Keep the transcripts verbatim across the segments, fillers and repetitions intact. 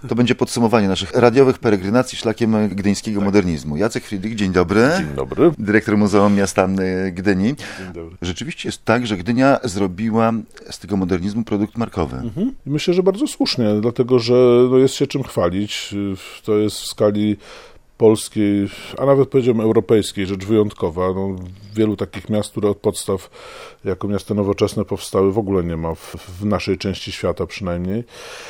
To będzie podsumowanie naszych radiowych peregrinacji szlakiem gdyńskiego tak. modernizmu. Jacek Friedrich, dzień dobry. Dzień dobry. Dyrektor Muzeum Miasta Gdyni. Dzień dobry. Rzeczywiście jest tak, że Gdynia zrobiła z tego modernizmu produkt markowy. Mhm. Myślę, że bardzo słusznie, dlatego że no, jest się czym chwalić. To jest w skali polskiej, a nawet powiedziałbym europejskiej, rzecz wyjątkowa. No, wielu takich miast, które od podstaw jako miasta nowoczesne powstały, w ogóle nie ma w, w naszej części świata przynajmniej.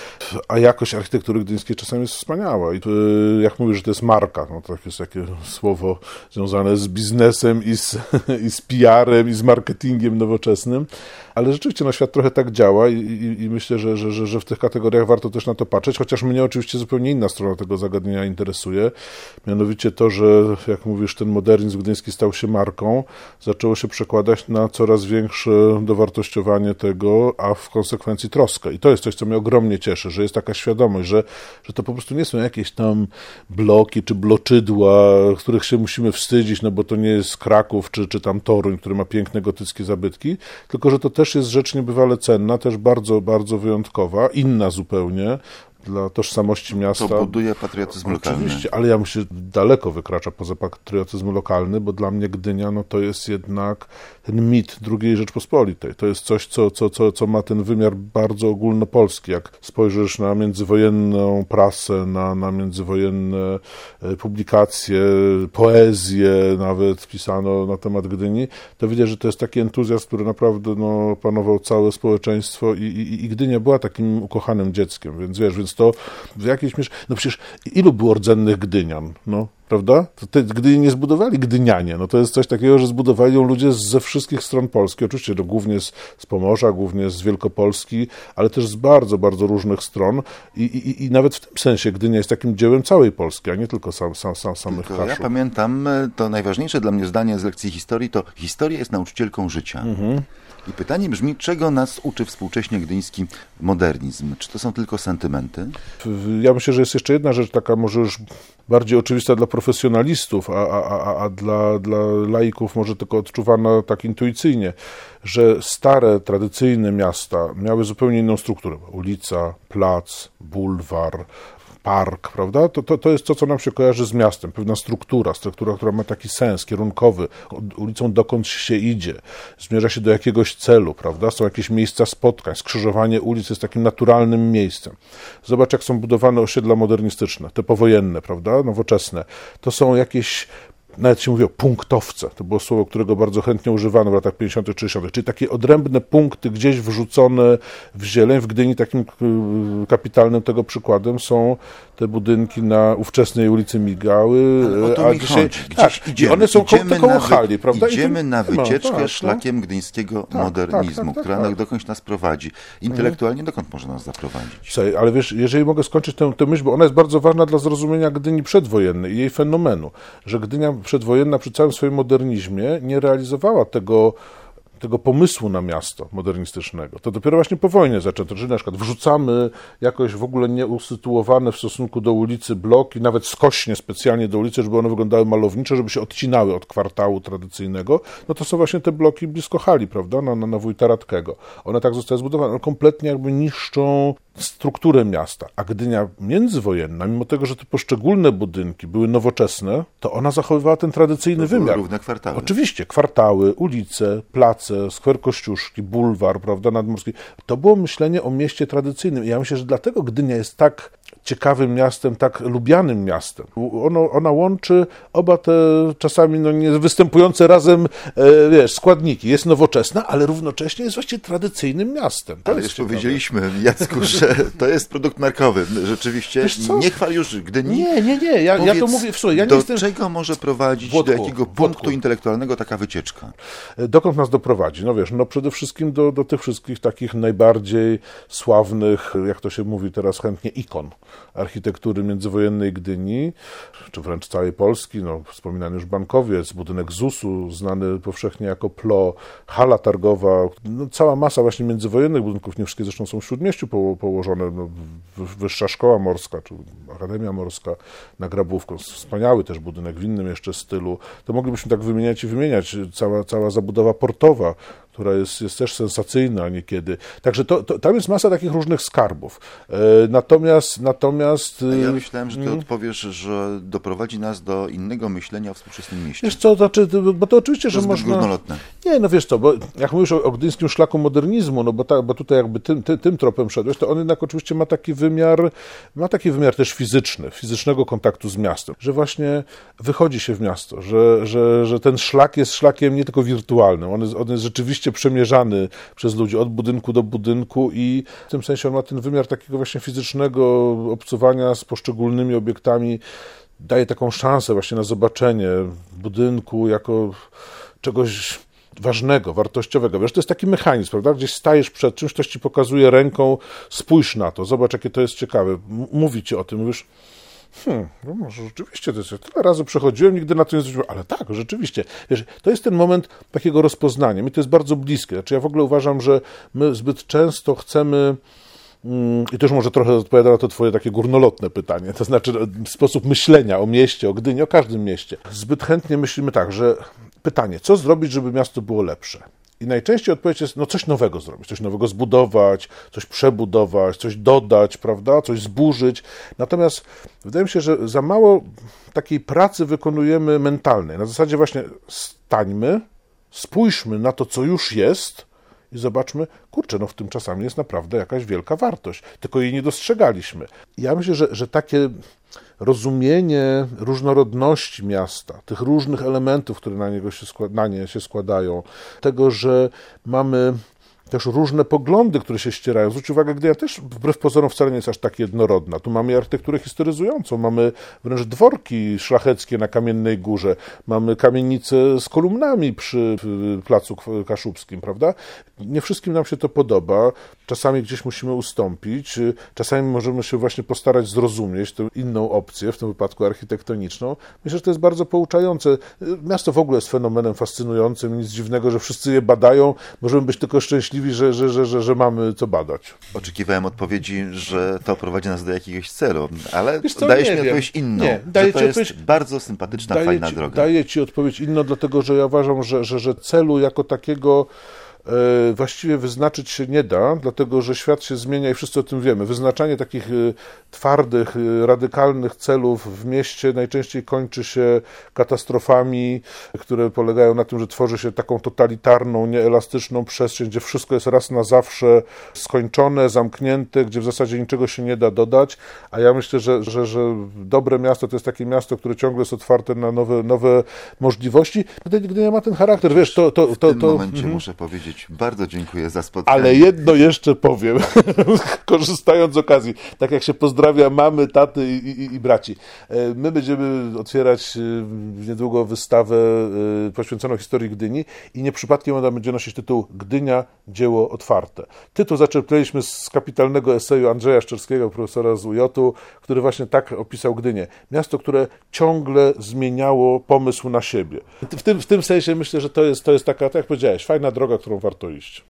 A jakość architektury gdyńskiej czasami jest wspaniała. I to, jak mówisz, że to jest marka, no to jest takie słowo związane z biznesem i z, i z P R-em i z marketingiem nowoczesnym. Ale rzeczywiście no, świat trochę tak działa i, i, i myślę, że, że, że, że w tych kategoriach warto też na to patrzeć, chociaż mnie oczywiście zupełnie inna strona tego zagadnienia interesuje. Mianowicie to, że jak mówisz, ten modernizm gdyński stał się marką, zaczęło się przekładać na coraz większe dowartościowanie tego, a w konsekwencji troskę. I to jest coś, co mnie ogromnie cieszy, że jest taka świadomość, że, że to po prostu nie są jakieś tam bloki czy bloczydła, których się musimy wstydzić, no bo to nie jest Kraków czy, czy tam Toruń, który ma piękne gotyckie zabytki, tylko że to też jest rzecz niebywale cenna, też bardzo, bardzo wyjątkowa, inna zupełnie dla tożsamości miasta. To buduje patriotyzm lokalny. Oczywiście, ale ja myślę, że daleko wykracza poza patriotyzm lokalny, bo dla mnie Gdynia no, to jest jednak ten mit drugiej Rzeczpospolitej. To jest coś, co, co, co, co ma ten wymiar bardzo ogólnopolski. Jak spojrzysz na międzywojenną prasę, na, na międzywojenne publikacje, poezję nawet pisano na temat Gdyni, to widać, że to jest taki entuzjazm, który naprawdę no, panował całe społeczeństwo i, i, i Gdynia była takim ukochanym dzieckiem, więc wiesz, więc to w jakiejś mierze, no przecież ilu było rdzennych Gdynian, no, prawda? To te Gdyni nie zbudowali Gdynianie, no to jest coś takiego, że zbudowali ją ludzie ze wszystkich stron Polski, oczywiście no, głównie z, z Pomorza, głównie z Wielkopolski, ale też z bardzo, bardzo różnych stron i, i, i nawet w tym sensie Gdynia jest takim dziełem całej Polski, a nie tylko sam, sam, sam, samych tylko Kaszub. Ja pamiętam, to najważniejsze dla mnie zdanie z lekcji historii, to historia jest nauczycielką życia. Mhm. I pytanie brzmi, czego nas uczy współcześnie gdyński modernizm? Czy to są tylko sentymenty? Ja myślę, że jest jeszcze jedna rzecz taka może już bardziej oczywista dla profesjonalistów, a, a, a dla, dla laików może tylko odczuwana tak intuicyjnie, że stare, tradycyjne miasta miały zupełnie inną strukturę. Ulica, plac, bulwar, park, prawda? To, to, to jest to, co nam się kojarzy z miastem. Pewna struktura, struktura, która ma taki sens kierunkowy, ulicą dokąd się idzie, zmierza się do jakiegoś celu, prawda? Są jakieś miejsca spotkań, skrzyżowanie ulic jest takim naturalnym miejscem. Zobacz, jak są budowane osiedla modernistyczne, te powojenne, prawda? Nowoczesne. To są jakieś, nawet się mówi o punktowce, to było słowo, którego bardzo chętnie używano w latach pięćdziesiątych, sześćdziesiątych, czyli takie odrębne punkty gdzieś wrzucone w zieleń. W Gdyni takim kapitalnym tego przykładem są te budynki na ówczesnej ulicy Migały. Ale o to a mi dzisiaj, chodzi. Gdzieś tak, idziemy, one są idziemy koło na, hali, prawda? Idziemy tym, na wycieczkę no, tak, szlakiem no. gdyńskiego tak, modernizmu, tak, tak, tak, która tak. dokądś nas prowadzi. Intelektualnie dokąd może nas zaprowadzić? Słuchaj, ale wiesz, jeżeli mogę skończyć tę, tę myśl, bo ona jest bardzo ważna dla zrozumienia Gdyni przedwojennej i jej fenomenu, że Gdynia przedwojenna przy całym swoim modernizmie nie realizowała tego, tego pomysłu na miasto modernistycznego. To dopiero właśnie po wojnie zaczęto, że na przykład wrzucamy jakoś w ogóle nieusytuowane w stosunku do ulicy bloki, nawet skośnie specjalnie do ulicy, żeby one wyglądały malowniczo, żeby się odcinały od kwartału tradycyjnego. No to są właśnie te bloki blisko hali, prawda, na, na, na Wójta Radkego. One tak zostały zbudowane, one kompletnie jakby niszczą strukturę miasta, a Gdynia międzywojenna, mimo tego, że te poszczególne budynki były nowoczesne, to ona zachowywała ten tradycyjny to wymiar. Równe kwartały. Oczywiście, kwartały, ulice, place, skwer Kościuszki, bulwar, prawda, nadmorski. To było myślenie o mieście tradycyjnym. I ja myślę, że dlatego Gdynia jest tak ciekawym miastem, tak lubianym miastem. Ono, ona łączy oba te czasami no, nie występujące razem e, wiesz, składniki. Jest nowoczesna, ale równocześnie jest właściwie tradycyjnym miastem. To ale jest już ciekawe. Powiedzieliśmy, Jacku, że to jest produkt markowy. Rzeczywiście, nie chwal już Gdyni. Nie, nie, nie. Ja, ja to mówię, słuchaj, ja nie do jestem... czego może prowadzić, Włodku, do jakiego punktu Włodku. intelektualnego taka wycieczka? Dokąd nas doprowadzi? No wiesz, no przede wszystkim do, do tych wszystkich takich najbardziej sławnych, jak to się mówi teraz chętnie, ikon architektury międzywojennej Gdyni, czy wręcz całej Polski. No, wspominany już bankowiec, budynek zusu, znany powszechnie jako P L O, hala targowa, no, cała masa właśnie międzywojennych budynków, nie wszystkie zresztą są w Śródmieściu po, położone, no, Wyższa Szkoła Morska, czy Akademia Morska na Grabówką, wspaniały też budynek w innym jeszcze stylu. To moglibyśmy tak wymieniać i wymieniać. Cała, cała zabudowa portowa, która jest, jest też sensacyjna niekiedy. Także to, to, tam jest masa takich różnych skarbów. E, natomiast... natomiast ja myślałem, że ty hmm. odpowiesz, że doprowadzi nas do innego myślenia o współczesnym mieście. Wiesz co, to znaczy, bo to oczywiście, to że można... górnolotne. Nie, no wiesz co, bo jak mówisz o, o gdyńskim szlaku modernizmu, no bo, ta, bo tutaj jakby tym, ty, tym tropem szedłeś, to on jednak oczywiście ma taki wymiar, ma taki wymiar też fizyczny, fizycznego kontaktu z miastem, że właśnie wychodzi się w miasto, że, że, że ten szlak jest szlakiem nie tylko wirtualnym, on jest, on jest rzeczywiście przemierzany przez ludzi od budynku do budynku i w tym sensie on ma ten wymiar takiego właśnie fizycznego obcuwania z poszczególnymi obiektami, daje taką szansę właśnie na zobaczenie budynku jako czegoś ważnego, wartościowego. Wiesz, to jest taki mechanizm, prawda? Gdzieś stajesz przed czymś, ktoś ci pokazuje ręką, spójrz na to, zobacz, jakie to jest ciekawe. M- mówi ci o tym, mówisz, hmm, no może rzeczywiście, to jest, ja tyle razy przechodziłem, nigdy na to nie zwróciłem, ale tak, rzeczywiście. Wiesz, to jest ten moment takiego rozpoznania. Mi to jest bardzo bliskie. Znaczy, ja w ogóle uważam, że my zbyt często chcemy i też może trochę odpowiada na to twoje takie górnolotne pytanie, to znaczy sposób myślenia o mieście, o Gdyni, o każdym mieście. Zbyt chętnie myślimy tak, że pytanie, co zrobić, żeby miasto było lepsze? I najczęściej odpowiedź jest, no coś nowego zrobić, coś nowego zbudować, coś przebudować, coś dodać, prawda, coś zburzyć. Natomiast wydaje mi się, że za mało takiej pracy wykonujemy mentalnej. Na zasadzie właśnie stańmy, spójrzmy na to, co już jest, i zobaczmy, kurczę, no w tym czasami jest naprawdę jakaś wielka wartość, tylko jej nie dostrzegaliśmy. Ja myślę, że, że takie rozumienie różnorodności miasta, tych różnych elementów, które na, niego się składa, na nie się składają, tego, że mamy też różne poglądy, które się ścierają. Zwróć uwagę, Gdynia też wbrew pozorom wcale nie jest aż tak jednorodna. Tu mamy architekturę historyzującą, mamy wręcz dworki szlacheckie na Kamiennej Górze, mamy kamienice z kolumnami przy Placu Kaszubskim, prawda? Nie wszystkim nam się to podoba, czasami gdzieś musimy ustąpić, czasami możemy się właśnie postarać zrozumieć tę inną opcję, w tym wypadku architektoniczną. Myślę, że to jest bardzo pouczające. Miasto w ogóle jest fenomenem fascynującym, nic dziwnego, że wszyscy je badają, możemy być tylko szczęśliwi, Że, że, że, że, że mamy co badać. Oczekiwałem odpowiedzi, że to prowadzi nas do jakiegoś celu, ale co, dajesz mi wiem. odpowiedź inną, nie, że daję to ci jest odpowiedź... bardzo sympatyczna, daję fajna ci, droga. Daję ci odpowiedź inną, dlatego że ja uważam, że, że, że celu jako takiego e, właściwie wyznaczyć się nie da, dlatego że świat się zmienia i wszyscy o tym wiemy. Wyznaczanie takich e, twardych, e, radykalnych celów w mieście najczęściej kończy się katastrofami, które polegają na tym, że tworzy się taką totalitarną, nieelastyczną przestrzeń, gdzie wszystko jest raz na zawsze skończone, zamknięte, gdzie w zasadzie niczego się nie da dodać, a ja myślę, że, że, że dobre miasto to jest takie miasto, które ciągle jest otwarte na nowe, nowe możliwości. Gdynia ma ten charakter, wiesz, to... to, to w tym to, momencie mhm. muszę powiedzieć, bardzo dziękuję za spotkanie. Ale jedno jeszcze powiem, korzystając z okazji, tak jak się pozdrawia mamy, taty i, i, i braci. My będziemy otwierać niedługo wystawę poświęconą historii Gdyni i nie przypadkiem ona będzie nosić tytuł Gdynia, dzieło otwarte. Tytuł zaczerpnęliśmy z kapitalnego eseju Andrzeja Szczerskiego, profesora z U J u, który właśnie tak opisał Gdynię. Miasto, które ciągle zmieniało pomysł na siebie. W tym, w tym sensie myślę, że to jest, to jest taka, tak jak powiedziałeś, fajna droga, którą warto iść.